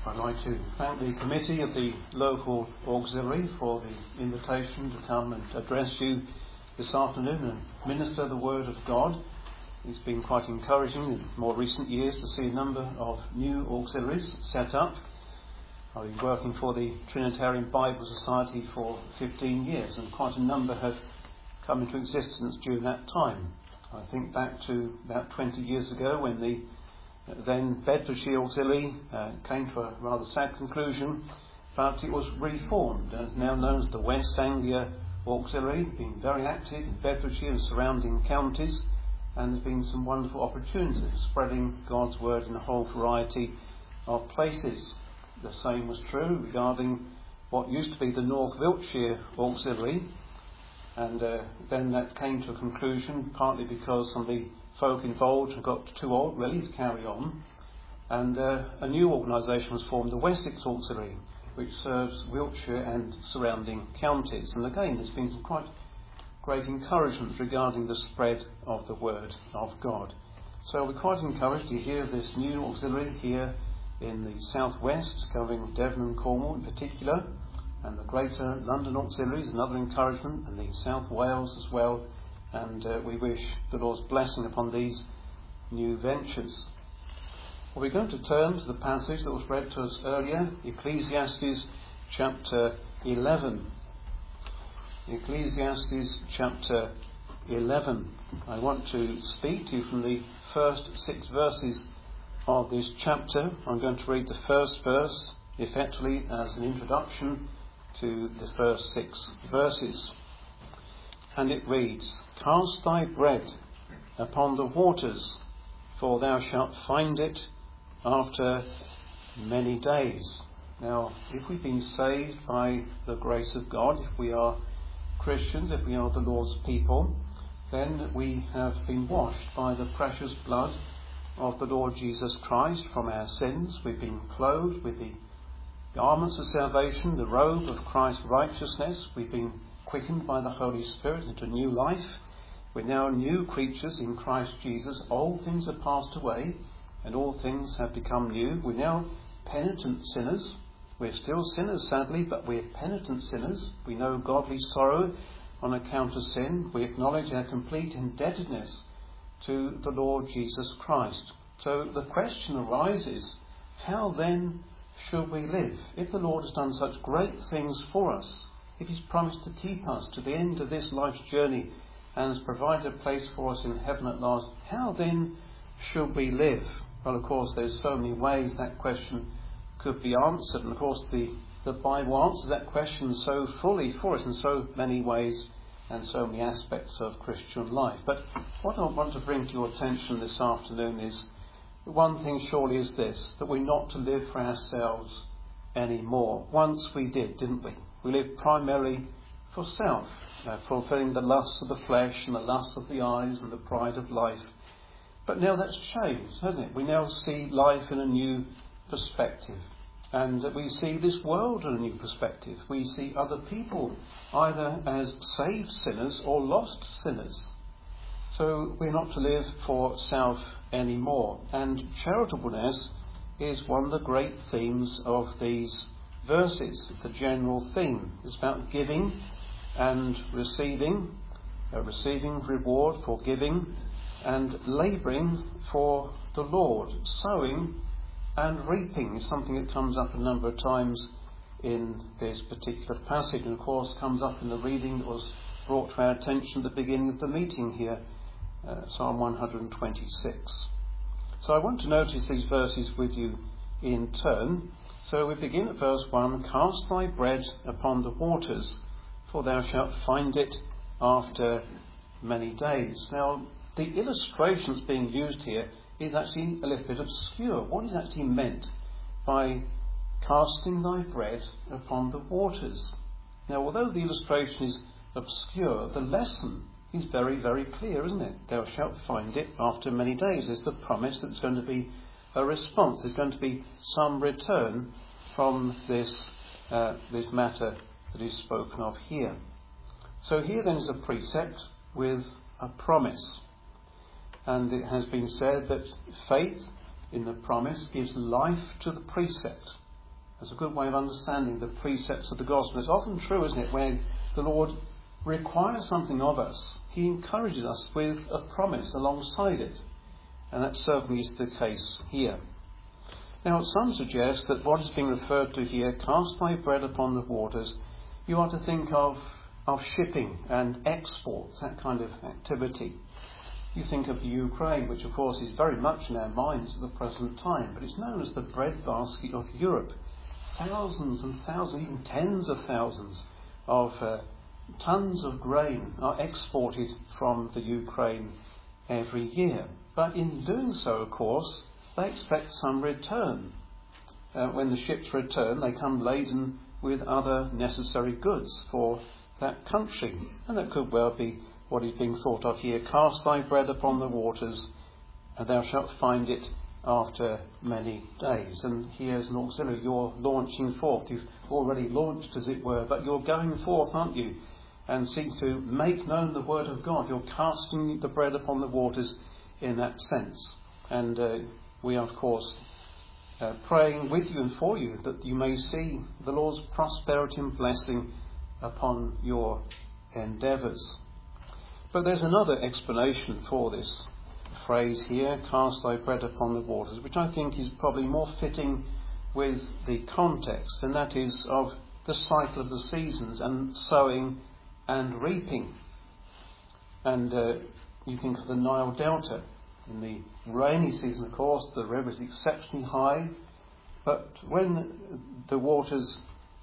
I'd like to thank the committee of the local auxiliary for the invitation to come and address you this afternoon and minister the Word of God. It's been quite encouraging in more recent years to see a number of new auxiliaries set up. I've been working for the Trinitarian Bible Society for 15 years, and quite a number have come into existence during that time. I think back to about 20 years ago when the then Bedfordshire Auxiliary came to a rather sad conclusion, but it was reformed and is now known as the West Anglia Auxiliary, being very active in Bedfordshire and surrounding counties, and there's been some wonderful opportunities spreading God's word in a whole variety of places. The same was true regarding what used to be the North Wiltshire Auxiliary, and then that came to a conclusion, partly because some of the folk involved had got too old really to carry on, and a new organisation was formed, the Wessex Auxiliary, which serves Wiltshire and surrounding counties. And again, there's been some quite great encouragement regarding the spread of the Word of God. So we're quite encouraged to hear this new auxiliary here in the southwest, covering Devon and Cornwall in particular, and the Greater London Auxiliary is another encouragement, and the South Wales as well. And we wish the Lord's blessing upon these new ventures. Well, we're going to turn to the passage that was read to us earlier, Ecclesiastes chapter 11. Ecclesiastes chapter 11. I want to speak to you from the first 6 verses of this chapter. I'm going to read the first verse effectively as an introduction to the first 6 verses. And it reads, "Cast thy bread upon the waters, for thou shalt find it after many days." Now, if we've been saved by the grace of God, if we are Christians, if we are the Lord's people, then we have been washed by the precious blood of the Lord Jesus Christ from our sins. We've been clothed with the garments of salvation, the robe of Christ's righteousness. We've been quickened by the Holy Spirit into new life. We're now new creatures in Christ Jesus. Old things are passed away and all things have become new. We're now penitent sinners. We're still sinners, sadly, but we're penitent sinners. We know godly sorrow on account of sin. We acknowledge our complete indebtedness to the Lord Jesus Christ. So the question arises, how then should we live? If the Lord has done such great things for us, if he's promised to keep us to the end of this life's journey and has provided a place for us in heaven at last, how then should we live? Well, of course, there's so many ways that question could be answered, and of course the Bible answers that question so fully for us in so many ways and so many aspects of Christian life. But what I want to bring to your attention this afternoon is one thing surely is this, that we're not to live for ourselves anymore. Once we did, didn't we? We lived primarily for self, fulfilling the lusts of the flesh and the lusts of the eyes and the pride of life. But now that's changed, hasn't it? We now see life in a new perspective. And we see this world in a new perspective. We see other people either as saved sinners or lost sinners. So we're not to live for self anymore. And charitableness is one of the great themes of these verses. It's the general theme. It's about giving and receiving reward for giving, and labouring for the Lord. Sowing and reaping is something that comes up a number of times in this particular passage, and of course comes up in the reading that was brought to our attention at the beginning of the meeting here, Psalm 126. So I want to notice these verses with you in turn. So we begin at verse 1, "Cast thy bread upon the waters, for thou shalt find it after many days." Now, the illustration that's being used here is actually a little bit obscure. What is actually meant by casting thy bread upon the waters? Now, although the illustration is obscure, the lesson is very, very clear, isn't it? Thou shalt find it after many days. There's the promise that there's going to be a response. There's going to be some return from this matter that is spoken of here. So here then is a precept with a promise. And it has been said that faith in the promise gives life to the precept. That's a good way of understanding the precepts of the gospel. It's often true, isn't it, when the Lord requires something of us, he encourages us with a promise alongside it. And that certainly is the case here. Now, some suggest that what is being referred to here, cast thy bread upon the waters, you are to think of shipping and exports, that kind of activity. You think of the Ukraine, which of course is very much in our minds at the present time, but it's known as the breadbasket of Europe. Thousands and thousands, even tens of thousands of tons of grain are exported from the Ukraine every year. But in doing so, of course, they expect some return. When the ships return, they come laden with other necessary goods for that country. And that could well be what is being thought of here. Cast thy bread upon the waters, and thou shalt find it after many days. And here's an auxiliary. You're launching forth. You've already launched, as it were, but you're going forth, aren't you? And seek to make known the word of God. You're casting the bread upon the waters in that sense. And we are, of course, praying with you and for you that you may see the Lord's prosperity and blessing upon your endeavours. But there's another explanation for this phrase here, cast thy bread upon the waters, which I think is probably more fitting with the context, and that is of the cycle of the seasons and sowing and reaping. And you think of the Nile Delta. In the rainy season, of course, the river is exceptionally high, but when the waters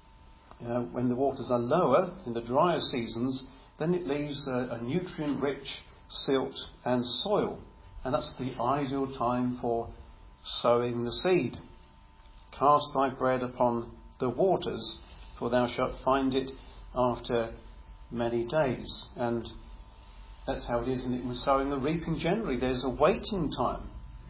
are lower in the drier seasons, then it leaves a nutrient-rich silt and soil, and that's the ideal time for sowing the seed. Cast thy bread upon the waters, for thou shalt find it after many days. And that's how it is, isn't it, with sowing and reaping generally. There's a waiting time.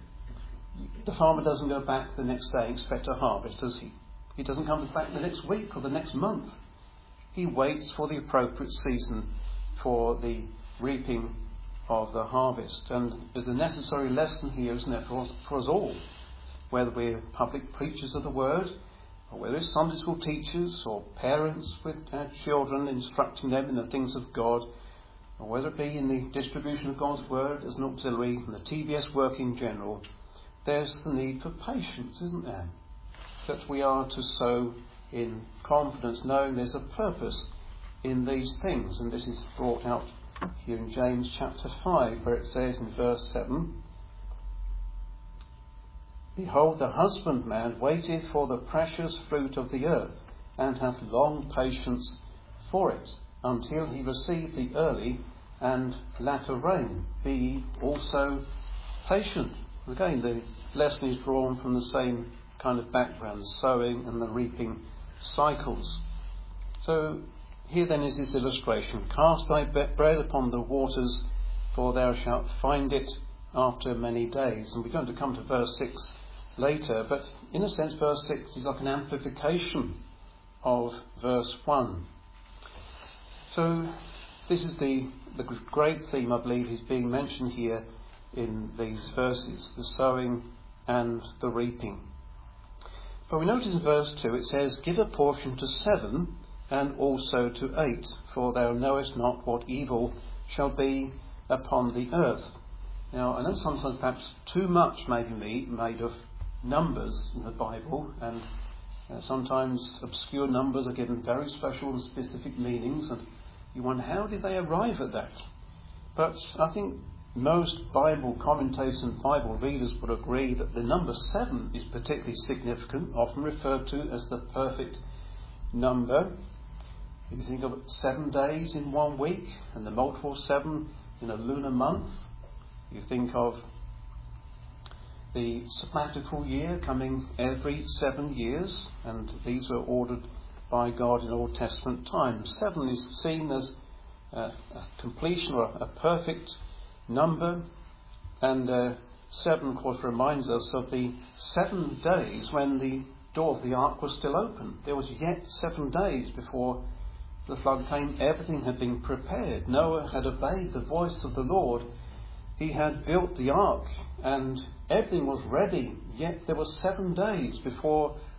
The farmer doesn't go back the next day and expect a harvest, does he? He doesn't come back the next week or the next month. He waits for the appropriate season for the reaping of the harvest. And there's a necessary lesson here, isn't it, for us all, whether we're public preachers of the word, or whether it's Sunday school teachers or parents with our children, instructing them in the things of God, or whether it be in the distribution of God's word as an auxiliary and the TBS work in general. There's the need for patience, isn't there? That we are to sow in confidence, knowing there's a purpose in these things. And this is brought out here in James chapter 5, where it says in verse 7, Behold, the husbandman waiteth for the precious fruit of the earth, and hath long patience for it, until he receive the early and latter rain. Be ye also patient. Again, the lesson is drawn from the same kind of background, the sowing and the reaping cycles. So here then is this illustration. Cast thy bread upon the waters, for thou shalt find it after many days. And we're going to come to verse 6 later, but in a sense verse 6 is like an amplification of verse 1. So this is the great theme, I believe, is being mentioned here in these verses, the sowing and the reaping. But we notice in verse 2 it says, Give a portion to 7 and also to 8, for thou knowest not what evil shall be upon the earth. Now, I know sometimes perhaps too much may be made of numbers in the Bible, and sometimes obscure numbers are given very special and specific meanings, and you wonder, how did they arrive at that? But I think most Bible commentators and Bible readers would agree that the number 7 is particularly significant, often referred to as the perfect number. If you think of 7 days in 1 week and the multiple 7 in a lunar month, you think of the sabbatical year coming every 7 years, and these were ordered by God in Old Testament times. 7 is seen as a completion or a perfect number, and 7 of course reminds us of the 7 days when the door of the ark was still open. There was yet 7 days before the flood came. Everything had been prepared. Noah had obeyed the voice of the Lord. He had built the ark and everything was ready, yet there were 7 days before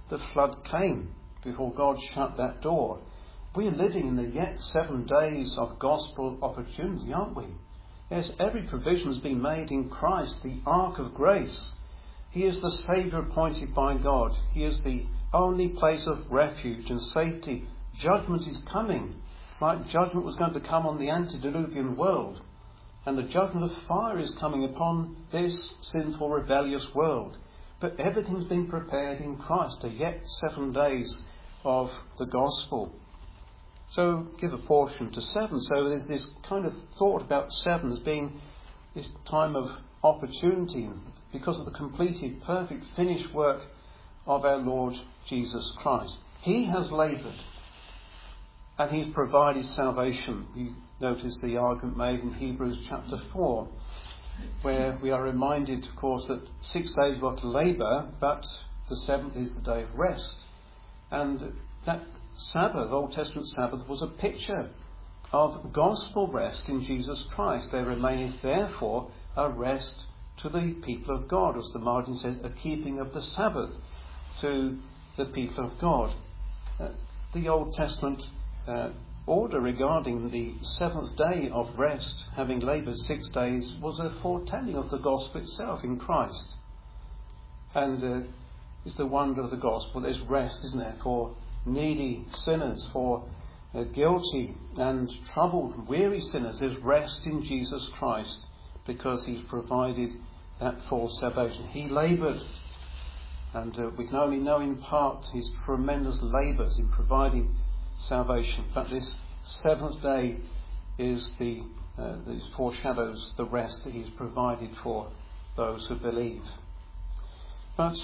the flood came, before God shut that door. We're living in the yet 7 days of gospel opportunity, aren't we? Yes, every provision has been made in Christ, the ark of grace. He is the Saviour appointed by God. He is the only place of refuge and safety. Judgment is coming, like judgment was going to come on the antediluvian world. And the judgment of fire is coming upon this sinful, rebellious world. But everything's been prepared in Christ, the yet 7 days of the gospel. So give a portion to 7. So there's this kind of thought about 7 as being this time of opportunity because of the completed, perfect, finished work of our Lord Jesus Christ. He has laboured and he's provided salvation. You notice the argument made in Hebrews chapter 4, where we are reminded, of course, that 6 days were to labour, but the 7th is the day of rest. And that Sabbath, Old Testament Sabbath, was a picture of gospel rest in Jesus Christ. There remaineth therefore a rest to the people of God, as the margin says, a keeping of the Sabbath to the people of God. The Old Testament order regarding the 7th day of rest, having laboured 6 days, was a foretelling of the gospel itself in Christ. And it's the wonder of the gospel. There's rest, isn't there, for needy sinners, for guilty and troubled and weary sinners. There's rest in Jesus Christ because he's provided that full salvation. He laboured, and we can only know in part his tremendous labours in providing salvation. But this 7th day is this foreshadows the rest that he's provided for those who believe. But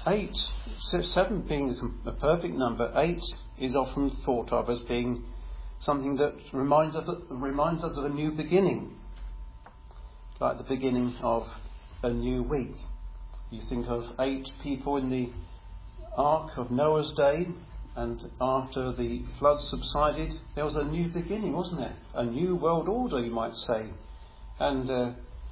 7 being a perfect number, 8 is often thought of as being something that reminds us of a new beginning, like the beginning of a new week. You think of 8 people in the ark of Noah's day, and after the flood subsided, there was a new beginning, wasn't there? A new world order, you might say. And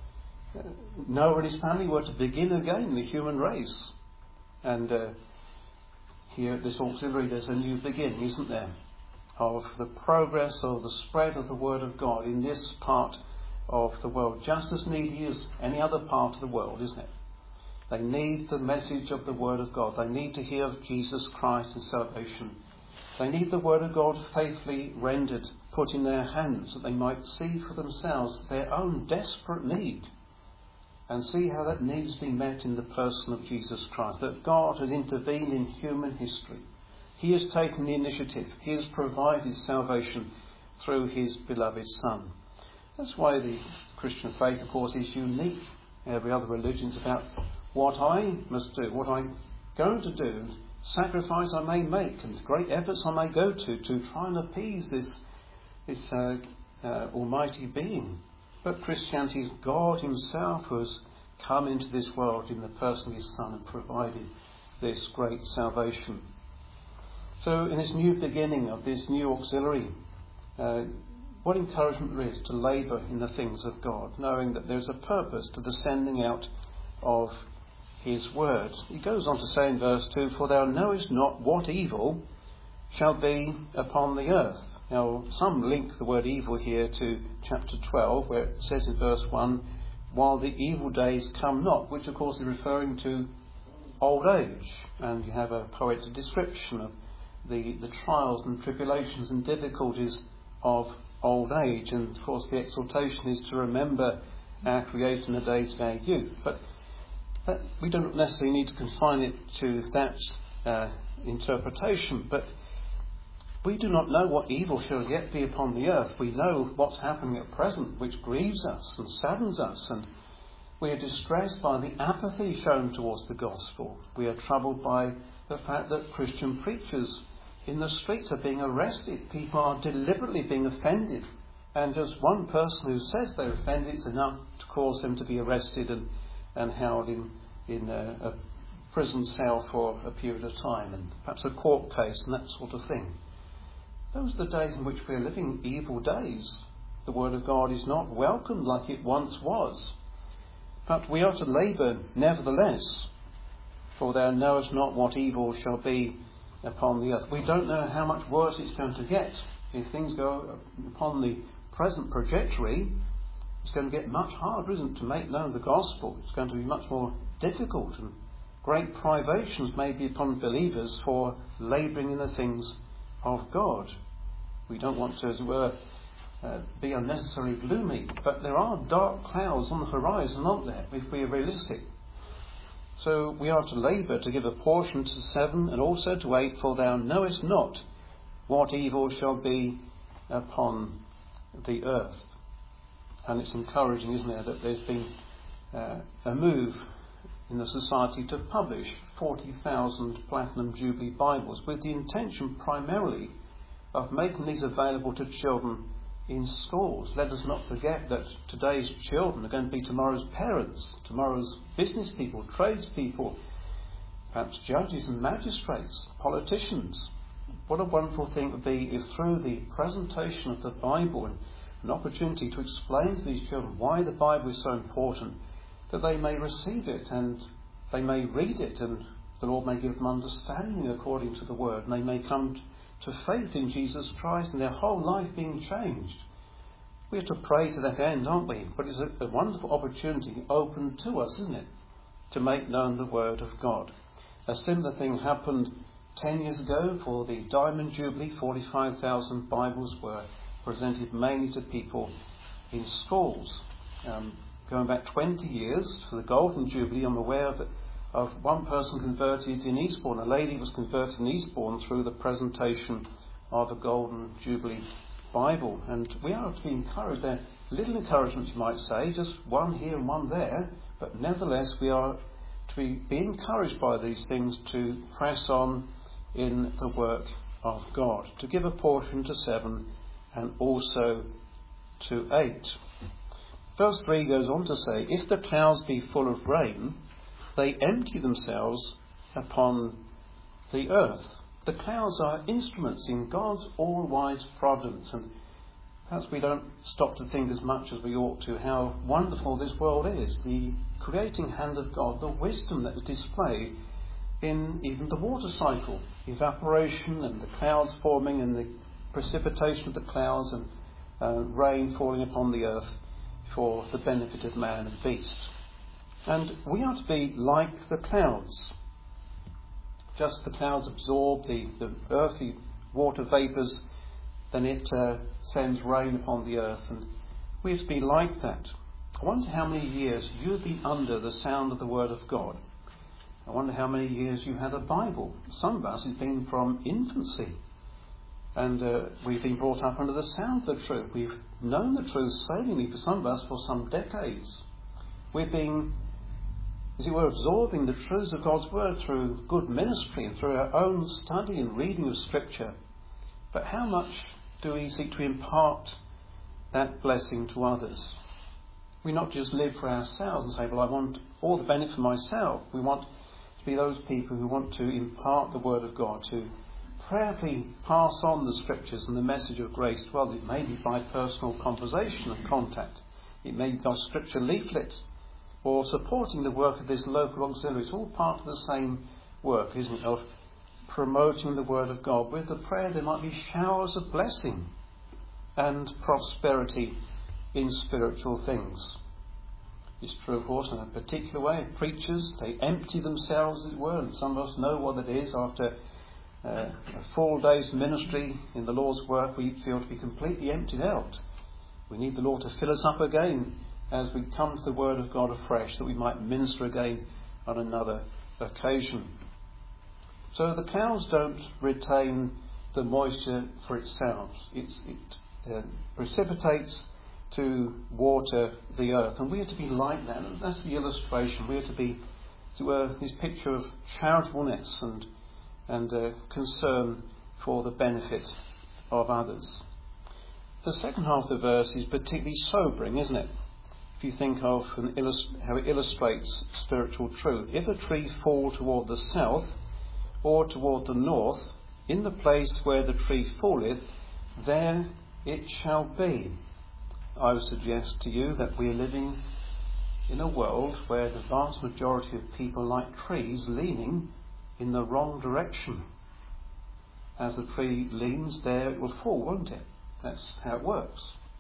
Noah and his family were to begin again the human race. And here at this auxiliary there's a new beginning, isn't there, of the progress of the spread of the Word of God in this part of the world, just as needy as any other part of the world, isn't it? They need the message of the Word of God. They need to hear of Jesus Christ and salvation. They need the Word of God faithfully rendered, put in their hands, that they might see for themselves their own desperate need and see how that need has been met in the person of Jesus Christ, that God has intervened in human history. He has taken the initiative. He has provided salvation through his beloved Son. That's why the Christian faith, of course, is unique. Every other religion is about what I must do, what I'm going to do, sacrifice I may make, and great efforts I may go to try and appease this almighty being. But Christianity is God himself who has come into this world in the person of his Son and provided this great salvation. So in this new beginning of this new auxiliary, what encouragement there is to labour in the things of God, knowing that there's a purpose to the sending out of his word. He goes on to say in verse 2, "For thou knowest not what evil shall be upon the earth." Now, some link the word evil here to chapter 12, where it says in verse 1, "While the evil days come not," which of course is referring to old age. And you have a poetic description of the trials and tribulations and difficulties of old age. And of course the exhortation is to remember our Creator in the days of our youth. But we don't necessarily need to confine it to that interpretation. But we do not know what evil shall yet be upon the earth. We know what's happening at present, which grieves us and saddens us, and we are distressed by the apathy shown towards the gospel. We are troubled by the fact that Christian preachers in the streets are being arrested. People are deliberately being offended, and just one person who says they're offended is enough to cause them to be arrested and held in a prison cell for a period of time, and perhaps a court case and that sort of thing. Those are the days in which we are living, evil days. The Word of God is not welcomed like it once was. But we are to labour nevertheless. for thou knowest not what evil shall be upon the earth. We don't know how much worse it's going to get. If things go upon the present trajectory, it's going to get much harder, isn't it, to make known the gospel. It's going to be much more difficult, and great privations may be upon believers for labouring in the things of God. We don't want to, as it were, be unnecessarily gloomy, but there are dark clouds on the horizon, aren't there, if we are realistic. So we are to labour to give a portion to 7 and also to 8, for thou knowest not what evil shall be upon the earth. And it's encouraging, isn't it, that there's been a move in the society to publish 40,000 Platinum Jubilee Bibles with the intention primarily of making these available to children in schools. Let us not forget that today's children are going to be tomorrow's parents, tomorrow's business people, tradespeople, perhaps judges and magistrates, politicians. What a wonderful thing it would be if through the presentation of the Bible and an opportunity to explain to these children why the Bible is so important, that they may receive it and they may read it, and the Lord may give them understanding according to the Word, and they may come to faith in Jesus Christ and their whole life being changed. We have to pray to that end, aren't we? But it's a wonderful opportunity open to us, isn't it, to make known the Word of God. A similar thing happened 10 years ago for the Diamond Jubilee. 45,000 Bibles were presented mainly to people in schools. Going back 20 years for the Golden Jubilee, I'm aware of one person converted in Eastbourne. A lady was converted in Eastbourne through the presentation of a Golden Jubilee Bible. And we are to be encouraged there. Little encouragement, you might say, just one here and one there. But nevertheless, we are to be encouraged by these things to press on in the work of God, to give a portion to 7 and also to 8. Verse 3 goes on to say, if the clouds be full of rain, they empty themselves upon the earth. The clouds are instruments in God's all-wise providence, and perhaps we don't stop to think as much as we ought to how wonderful this world is, the creating hand of God, the wisdom that is displayed in even the water cycle, evaporation and the clouds forming and the precipitation of the clouds and rain falling upon the earth for the benefit of man and beast. And we are to be like the clouds. Just the clouds absorb the earthly water vapours, then it sends rain upon the earth, and we are to be like that. I wonder how many years you've been under the sound of the Word of God. I wonder how many years you had a Bible. Some of us have been from infancy, and we've been brought up under the sound of the truth. We've known the truth savingly for some of us for some decades. We've been, as it were, absorbing the truths of God's Word through good ministry and through our own study and reading of Scripture. But how much do we seek to impart that blessing to others? We not just live for ourselves and say, well, I want all the benefit for myself. We want to be those people who want to impart the Word of God, to prayerfully pass on the Scriptures and the message of grace. Well, it may be by personal conversation and contact. It may be by Scripture leaflet or supporting the work of this local auxiliary. It's all part of the same work, isn't it, of promoting the Word of God. With the prayer there might be showers of blessing and prosperity in spiritual things. It's true, of course, in a particular way. Preachers, they empty themselves, as it were, and some of us know what it is. After a full day's ministry in the Lord's work, we feel to be completely emptied out. We need the Lord to fill us up again as we come to the Word of God afresh, that we might minister again on another occasion. So the clouds don't retain the moisture for itself. It precipitates to water the earth, and we are to be like that. And that's the illustration. We are to be, as it were, this picture of charitableness and concern for the benefit of others. The second half of the verse is particularly sobering, isn't it? If you think of how it illustrates spiritual truth. If a tree fall toward the south or toward the north, in the place where the tree falleth, there it shall be. I would suggest to you that we are living in a world where the vast majority of people are like trees leaning in the wrong direction. As the tree leans, there it will fall, won't it? That's how it works.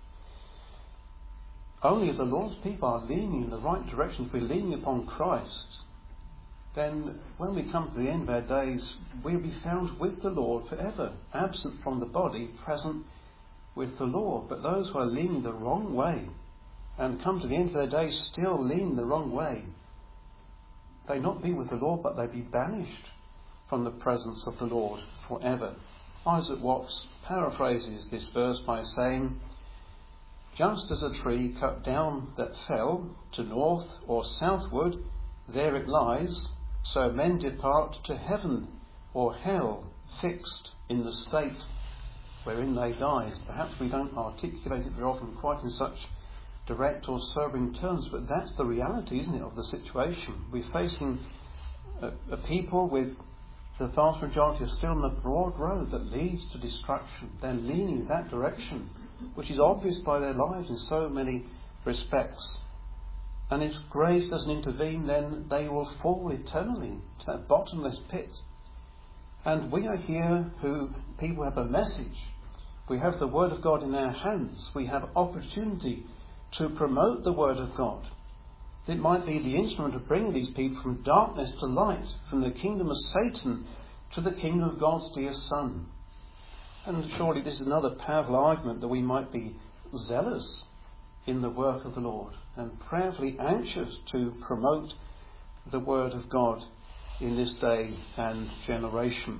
Only if the Lord's people are leaning in the right direction, if we're leaning upon Christ, then when we come to the end of our days, we'll be found with the Lord forever, absent from the body, present with the Lord. But those who are leaning the wrong way and come to the end of their days still leaning the wrong way, they not be with the Lord, but they be banished from the presence of the Lord forever. Isaac Watts paraphrases this verse by saying, "Just as a tree cut down that fell to north or southward, there it lies, so men depart to heaven or hell, fixed in the state wherein they die." Perhaps we don't articulate it very often quite in such direct or sobering terms, but that's the reality, isn't it, of the situation. We're facing a people with the vast majority are still on the broad road that leads to destruction. They're leaning in that direction, which is obvious by their lives in so many respects. And if grace doesn't intervene, then they will fall eternally to that bottomless pit. And we are here people have a message. We have the Word of God in our hands. We have opportunity to promote the Word of God. It might be the instrument of bringing these people from darkness to light, from the kingdom of Satan to the kingdom of God's dear Son. And surely this is another powerful argument that we might be zealous in the work of the Lord and prayerfully anxious to promote the Word of God in this day and generation.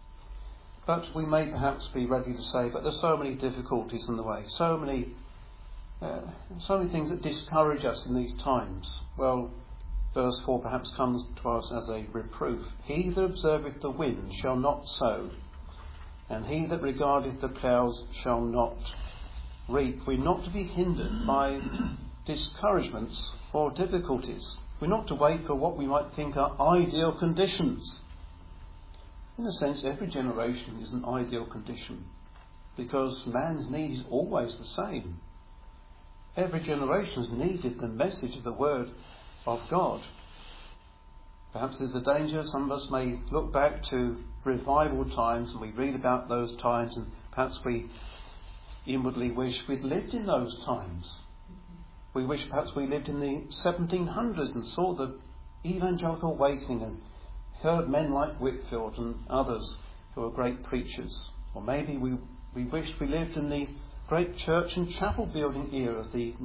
But we may perhaps be ready to say, but there's so many difficulties in the way, so many things that discourage us in these times. Well, verse 4 perhaps comes to us as a reproof. "He that observeth the wind shall not sow, and he that regardeth the clouds shall not reap." We're not to be hindered by discouragements or difficulties. We're not to wait for what we might think are ideal conditions. In a sense, every generation is an ideal condition, because man's need is always the same. Every generation has needed the message of the Word of God. Perhaps there's a danger. Some of us may look back to revival times and we read about those times, and perhaps we inwardly wish we'd lived in those times. We wish perhaps we lived in the 1700s and saw the evangelical awakening and heard men like Whitfield and others who were great preachers. Or maybe we wished we lived in the great church and chapel building era of the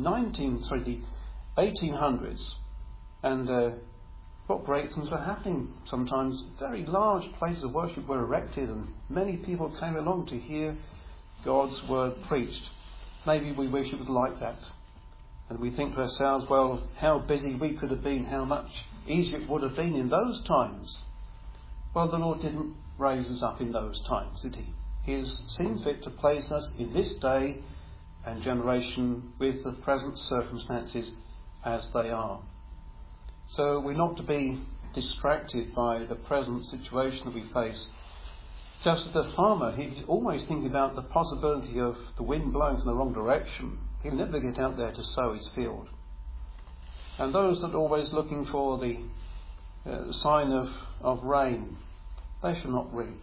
1800s, and what great things were happening. Sometimes very large places of worship were erected and many people came along to hear God's word preached. Maybe we wish it was like that, and we think to ourselves, well, how busy we could have been, how much easier it would have been in those times. Well, the Lord didn't raise us up in those times, did He? He has seen fit to place us in this day and generation with the present circumstances as they are. So we're not to be distracted by the present situation that we face. Just as the farmer, he's always thinking about the possibility of the wind blowing from the wrong direction. He'll never get out there to sow his field. And those that are always looking for the sign of rain, they shall not reap.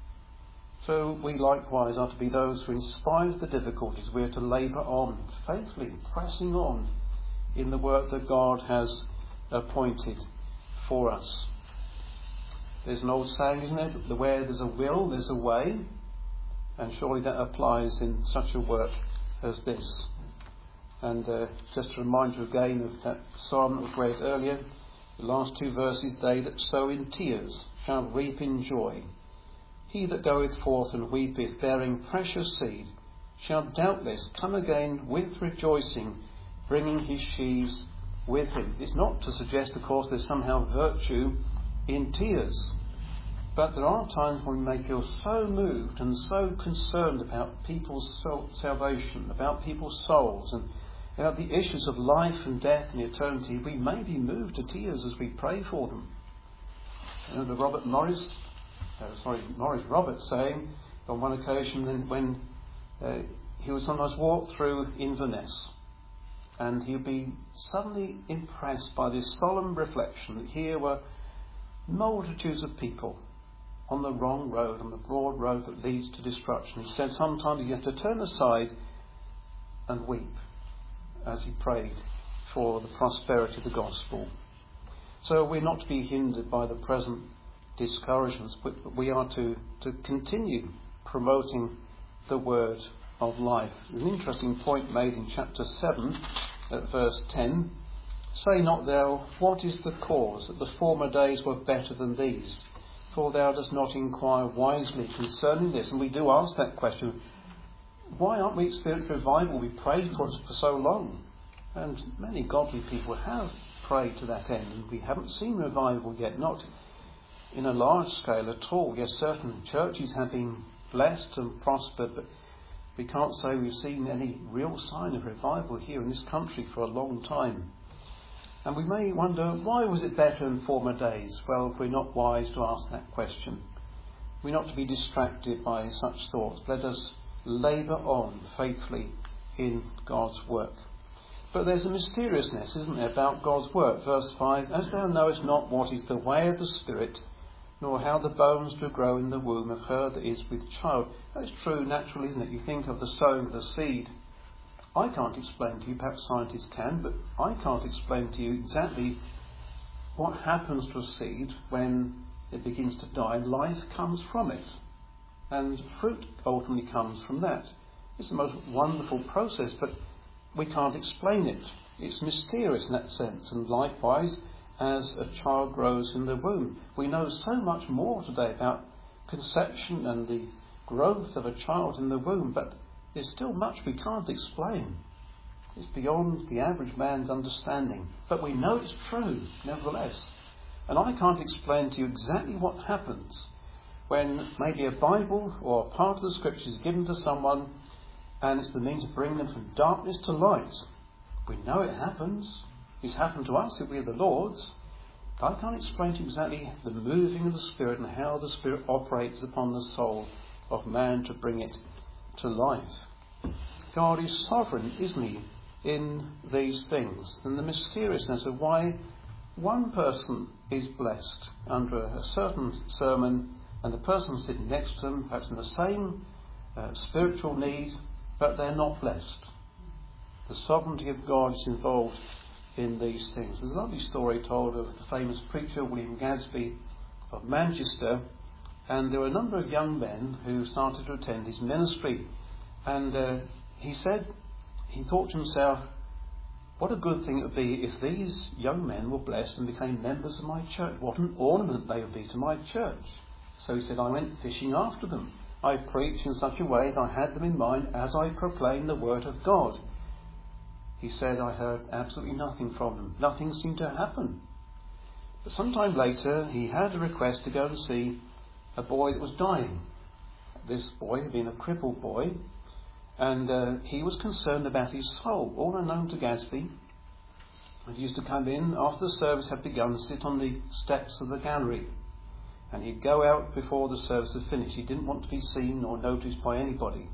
So we likewise are to be those who, in spite of the difficulties, we are to labour on, faithfully pressing on in the work that God has appointed for us. There's an old saying, isn't it? Where there's a will, there's a way. And surely that applies in such a work as this. And just to remind you again of that psalm that was read earlier, the last two verses, "They that sow in tears shall reap in joy. He that goeth forth and weepeth, bearing precious seed, shall doubtless come again with rejoicing, bringing his sheaves with him." It's not to suggest, of course, there's somehow virtue in tears. But there are times when we may feel so moved and so concerned about people's salvation, about people's souls, and about the issues of life and death and eternity. We may be moved to tears as we pray for them. I remember Morris Roberts saying on one occasion when he would sometimes walk through Inverness, and he'll be suddenly impressed by this solemn reflection that here were multitudes of people on the wrong road, on the broad road that leads to destruction. He said sometimes you have to turn aside and weep as he prayed for the prosperity of the gospel. So we're not to be hindered by the present discouragements, but we are to continue promoting the word of life. There's an interesting point made in chapter 7 at verse 10. Say not thou, what is the cause that the former days were better than these? For thou dost not inquire wisely concerning this. And we do ask that question. Why aren't we experiencing revival? We prayed for it for so long. And many godly people have prayed to that end. And we haven't seen revival yet. Not in a large scale at all. Yes, certain churches have been blessed and prospered. But we can't say we've seen any real sign of revival here in this country for a long time. And we may wonder, why was it better in former days? Well, if we're not wise to ask that question, we're not to be distracted by such thoughts. Let us labour on faithfully in God's work. But there's a mysteriousness, isn't there, about God's work. Verse 5, as thou knowest not what is the way of the Spirit, nor how the bones do grow in the womb of her that is with child. That's true, natural, isn't it? You think of the sowing of the seed. I can't explain to you, perhaps scientists can, but I can't explain to you exactly what happens to a seed when it begins to die. Life comes from it, and fruit ultimately comes from that. It's the most wonderful process, but we can't explain it. It's mysterious in that sense, and likewise, as a child grows in the womb. We know so much more today about conception and the growth of a child in the womb, but there's still much we can't explain. It's beyond the average man's understanding. But we know it's true, nevertheless. And I can't explain to you exactly what happens when maybe a Bible or a part of the Scripture is given to someone and it's the means of bringing them from darkness to light. We know it happens. It's happened to us if we're the Lord's. But I can't explain to you exactly the moving of the Spirit and how the Spirit operates upon the soul of man to bring it to life. God is sovereign, isn't he, in these things, and the mysteriousness of why one person is blessed under a certain sermon and the person sitting next to them perhaps in the same spiritual need, but they're not blessed. The sovereignty of God is involved in these things. There's a lovely story told of the famous preacher William Gadsby of Manchester, and there were a number of young men who started to attend his ministry. And he said, he thought to himself, what a good thing it would be if these young men were blessed and became members of my church. What an ornament they would be to my church. So he said, I went fishing after them. I preached in such a way that I had them in mind as I proclaimed the word of God. He said, I heard absolutely nothing from them. Nothing seemed to happen. But sometime later, he had a request to go and see a boy that was dying. This boy had been a crippled boy, and he was concerned about his soul, all unknown to Gadsby. And he used to come in after the service had begun, sit on the steps of the gallery, and he'd go out before the service had finished. He didn't want to be seen or noticed by anybody.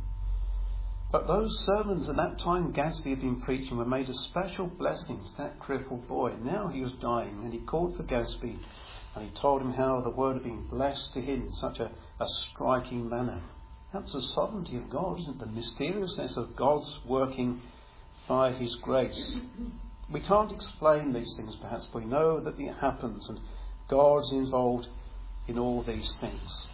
But those sermons at that time Gadsby had been preaching were made a special blessing to that crippled boy. Now he was dying, and he called for Gadsby, and he told him how the word had been blessed to him in such a striking manner. That's the sovereignty of God, isn't it? The mysteriousness of God's working by his grace. We can't explain these things perhaps, but we know that it happens, and God's involved in all these things.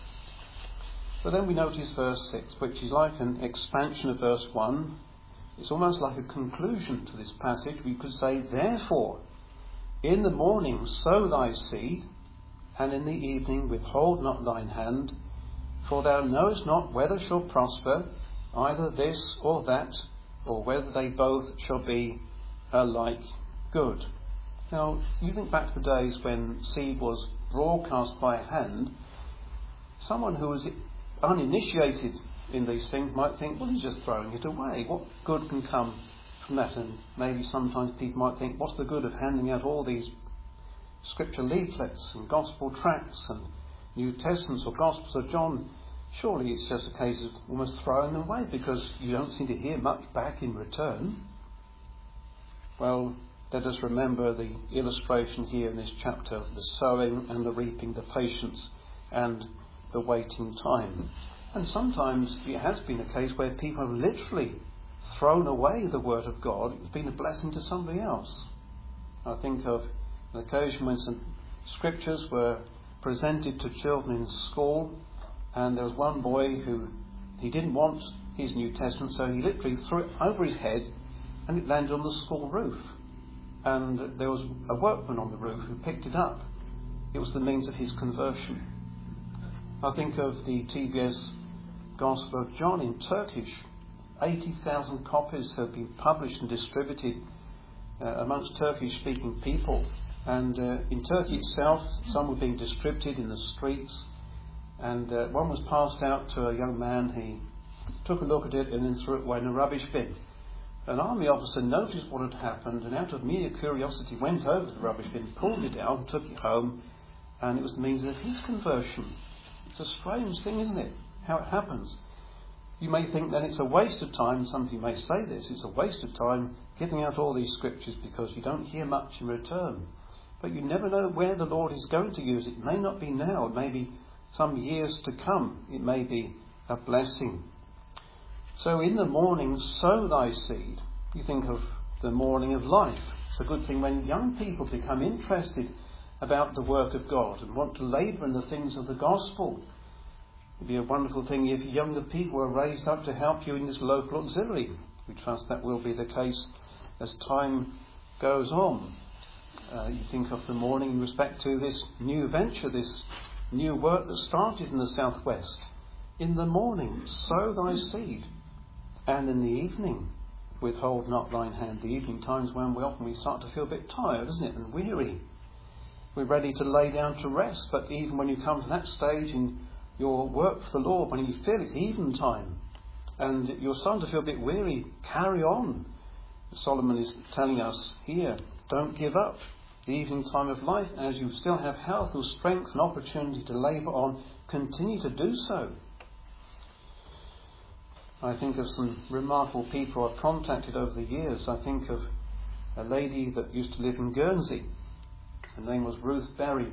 But then we notice verse 6, which is like an expansion of verse 1. It's almost like a conclusion to this passage. We could say, therefore, in the morning sow thy seed, and in the evening withhold not thine hand, for thou knowest not whether shall prosper, either this or that, or whether they both shall be alike good. Now, you think back to the days when seed was broadcast by hand. Someone who was uninitiated in these things might think, well, he's just throwing it away. What good can come from that? And maybe sometimes people might think, what's the good of handing out all these scripture leaflets and gospel tracts and New Testaments or Gospels of John? Surely it's just a case of almost throwing them away because you don't seem to hear much back in return. Well, let us remember the illustration here in this chapter, the sowing and the reaping, the patience and the waiting time. And sometimes it has been a case where people have literally thrown away the word of God. It's been a blessing to somebody else. I think of an occasion when some scriptures were presented to children in school, and there was one boy who he didn't want his New Testament, so he literally threw it over his head and it landed on the school roof. And there was a workman on the roof who picked it up. It was the means of his conversion. I think of the TBS Gospel of John in Turkish. 80,000 copies have been published and distributed amongst Turkish-speaking people. And in Turkey itself, some were being distributed in the streets. And one was passed out to a young man. He took a look at it and then threw it away in a rubbish bin. An army officer noticed what had happened and out of mere curiosity went over to the rubbish bin, pulled it out, took it home, and it was the means of his conversion. It's a strange thing, isn't it, how it happens. You may think then it's a waste of time, somebody may say this, it's a waste of time giving out all these scriptures because you don't hear much in return. But you never know where the Lord is going to use it. It may not be now, it may be some years to come. It may be a blessing. So in the morning, sow thy seed. You think of the morning of life. It's a good thing when young people become interested about the work of God and want to labour in the things of the gospel. It'd be a wonderful thing if younger people were raised up to help you in this local auxiliary. We trust that will be the case as time goes on. You think of the morning in respect to this new venture, this new work that started in the southwest. In the morning, sow thy seed. And in the evening, withhold not thine hand. The evening times when we start to feel a bit tired, isn't it, and weary. We're ready to lay down to rest, but even when you come to that stage in your work for the Lord, when you feel it's eventime and you're starting to feel a bit weary, carry on. Solomon is telling us here, don't give up. The evening time of life, as you still have health and strength and opportunity to labour on, continue to do so. I think of some remarkable people I've contacted over the years. I think of a lady that used to live in Guernsey. Her name was Ruth Berry.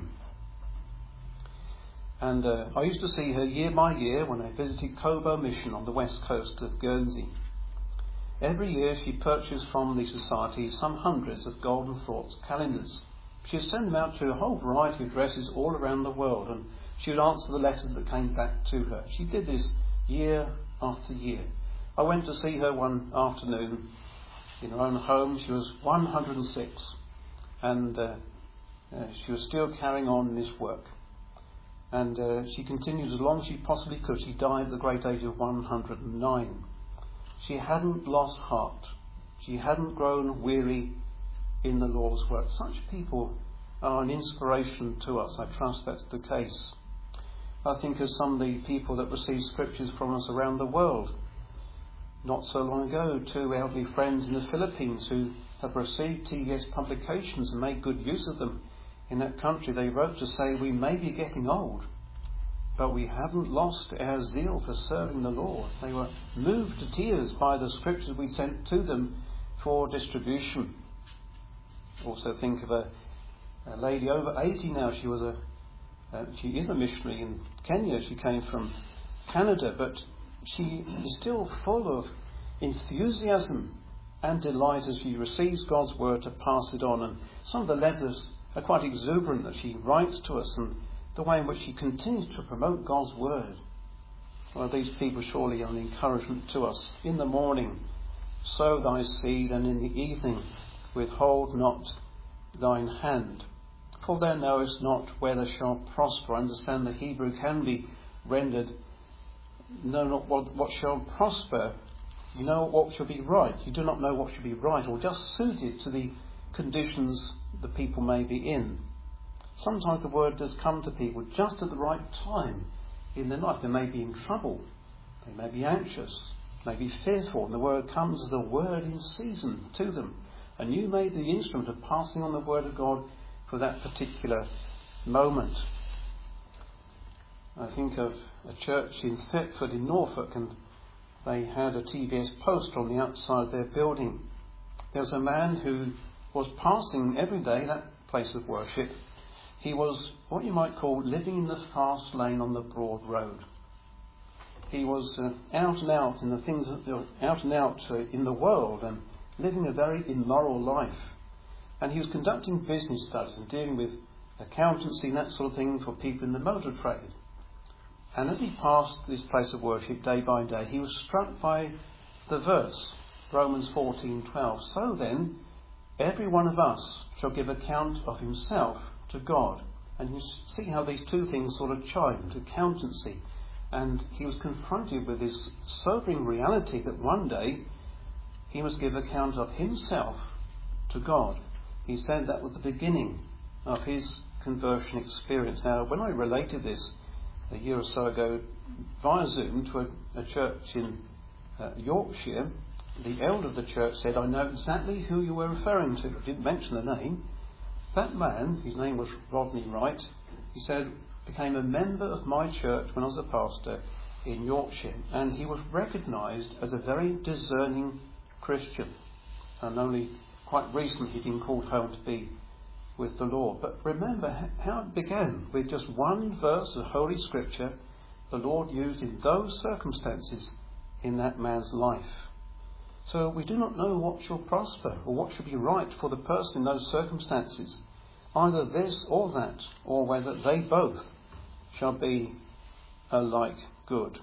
And I used to see her year by year when I visited Cobo Mission on the west coast of Guernsey. Every year she purchased from the society some hundreds of Golden Thoughts calendars. She would send them out to a whole variety of addresses all around the world, and she would answer the letters that came back to her. She did this year after year. I went to see her one afternoon in her own home. She was 106, and she was still carrying on this work. And she continued as long as she possibly could. She died at the great age of 109. She hadn't lost heart. She hadn't grown weary in the Lord's work. Such people are an inspiration to us. I trust that's the case. I think of some of the people that receive scriptures from us around the world. Not so long ago, two elderly friends in the Philippines who have received TBS publications and made good use of them. In that country, they wrote to say, we may be getting old, but we haven't lost our zeal for serving the Lord. They were moved to tears by the scriptures we sent to them for distribution. Also think of a lady over 80 now. She is a missionary in Kenya. She came from Canada, but she is still full of enthusiasm and delight as she receives God's word to pass it on. And some of the letters are quite exuberant that she writes to us, and the way in which she continues to promote God's word. Well, these people surely are an encouragement to us. In the morning, sow thy seed, and in the evening, withhold not thine hand. For thou knowest not where thou shalt prosper. I understand the Hebrew can be rendered, know not what shall prosper. You know what shall be right. You do not know what shall be right, or just suited to the conditions the people may be in. Sometimes the word does come to people just at the right time in their life. They may be in trouble, they may be anxious, may be fearful, and the word comes as a word in season to them. And you may be the instrument of passing on the word of God for that particular moment. I think of a church in Thetford in Norfolk, and they had a TBS poster on the outside of their building. there was a man who was passing every day that place of worship. He was what you might call living in the fast lane on the broad road. He was out and out in the things, out and out in the world, and living a very immoral life. And he was conducting business studies and dealing with accountancy and that sort of thing for people in the motor trade. And as he passed this place of worship day by day, he was struck by the verse, Romans 14:12. So then, every one of us shall give account of himself to God. And you see how these two things sort of chimed, accountancy. And he was confronted with this sobering reality that one day he must give account of himself to God. He said that was the beginning of his conversion experience. Now, when I related this a year or so ago via Zoom to a church in Yorkshire, the elder of the church said, "I know exactly who you were referring to." I didn't mention the name. That man, his name was Rodney Wright, he said, became a member of my church when I was a pastor in Yorkshire, and he was recognised as a very discerning Christian, and only quite recently he'd been called home to be with the Lord. But remember how it began with just one verse of Holy Scripture the Lord used in those circumstances in that man's life. So we do not know what shall prosper or what shall be right for the person in those circumstances, either this or that, or whether they both shall be alike good.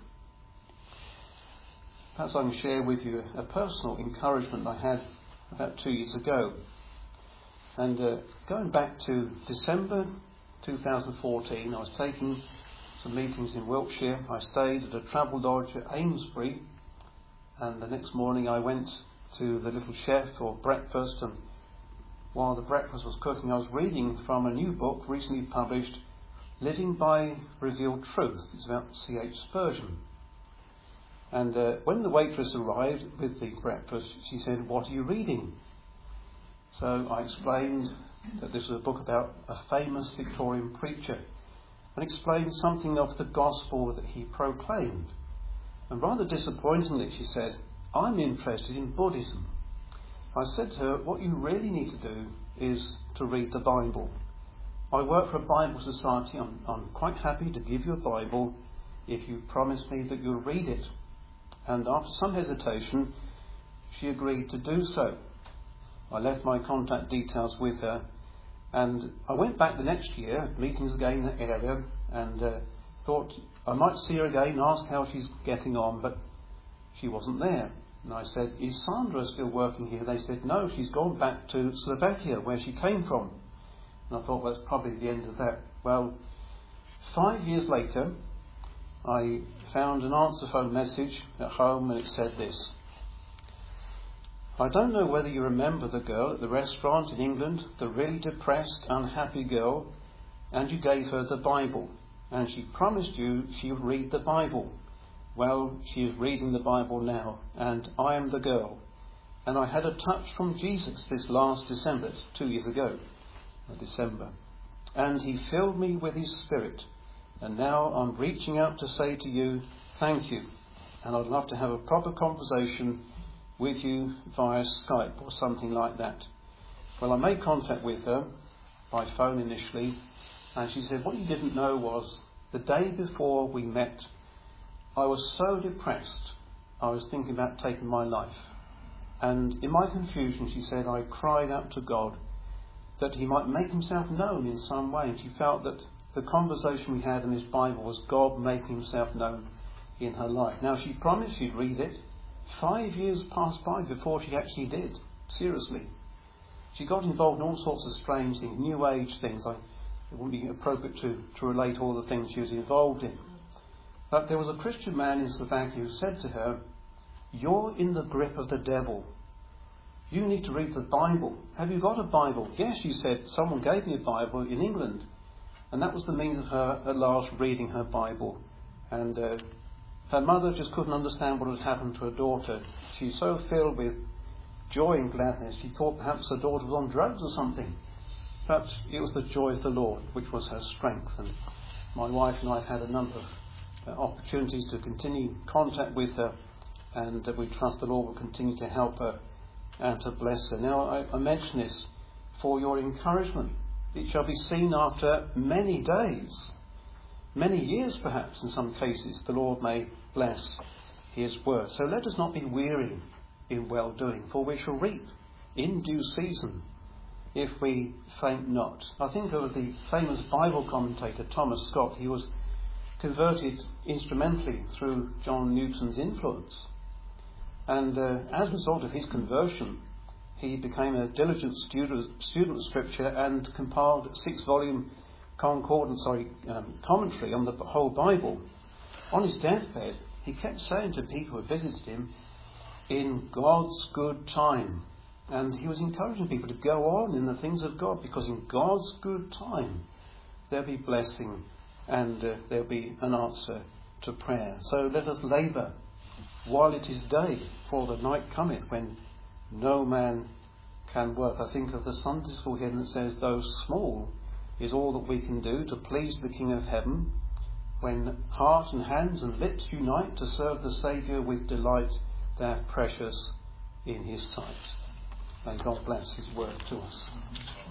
Perhaps I can share with you a personal encouragement I had about 2 years ago. And going back to December 2014, I was taking some meetings in Wiltshire. I stayed at a travel lodge at Amesbury, and the next morning I went to the little chef for breakfast, and while the breakfast was cooking I was reading from a new book recently published, Living by Revealed Truth. It's about C.H. Spurgeon. And when the waitress arrived with the breakfast, she said, "What are you reading?" So I explained that this was a book about a famous Victorian preacher, and explained something of the gospel that he proclaimed. And rather disappointingly, she said, "I'm interested in Buddhism." I said to her, "What you really need to do is to read the Bible. I work for a Bible society. I'm quite happy to give you a Bible if you promise me that you'll read it." And after some hesitation, she agreed to do so. I left my contact details with her, and I went back the next year, meetings again in that area, and thought I might see her again, ask how she's getting on, but she wasn't there. And I said, "Is Sandra still working here?" They said, "No, she's gone back to Slovakia, where she came from." And I thought, well, that's probably the end of that. Well, 5 years later, I found an answer phone message at home, and it said this: "I don't know whether you remember the girl at the restaurant in England, the really depressed, unhappy girl, and you gave her the Bible, and she promised you she would read the Bible. Well, she is reading the Bible now, and I am the girl. And I had a touch from Jesus this last December, 2 years ago, December, and he filled me with his Spirit, and now I'm reaching out to say to you, thank you, and I'd love to have a proper conversation with you via Skype or something like that." Well, I made contact with her by phone initially, and she said, "What you didn't know was the day before we met, I was so depressed, I was thinking about taking my life. And in my confusion," she said, "I cried out to God that he might make himself known in some way." And she felt that the conversation we had in this Bible was God making himself known in her life. Now, she promised she'd read it. 5 years passed by before she actually did. Seriously. She got involved in all sorts of strange things, New Age things. It wouldn't be appropriate to relate all the things she was involved in. But there was a Christian man in Slovakia who said to her, "You're in the grip of the devil. You need to read the Bible. Have you got a Bible?" "Yes," she said, "someone gave me a Bible in England." And that was the means of her at last reading her Bible. And her mother just couldn't understand what had happened to her daughter. She was so filled with joy and gladness, she thought perhaps her daughter was on drugs or something. But it was the joy of the Lord which was her strength. And my wife and I have had a number of opportunities to continue contact with her, and we trust the Lord will continue to help her and to bless her. Now, I mention this for your encouragement. It shall be seen after many days, many years perhaps in some cases, the Lord may bless his word. So let us not be weary in well-doing, for we shall reap in due season if we faint not. I think of the famous Bible commentator Thomas Scott. He was converted instrumentally through John Newton's influence. And as a result of his conversion, he became a diligent student of Scripture and compiled a 6-volume commentary on the whole Bible. On his deathbed, he kept saying to people who visited him, "In God's good time." And he was encouraging people to go on in the things of God, because in God's good time there'll be blessing and there'll be an answer to prayer. So let us labour while it is day, for the night cometh when no man can work. I think of the Sunday school hymn that says, "Though small is all that we can do to please the King of Heaven, when heart and hands and lips unite to serve the Saviour with delight, they're precious in his sight." May God bless his word to us.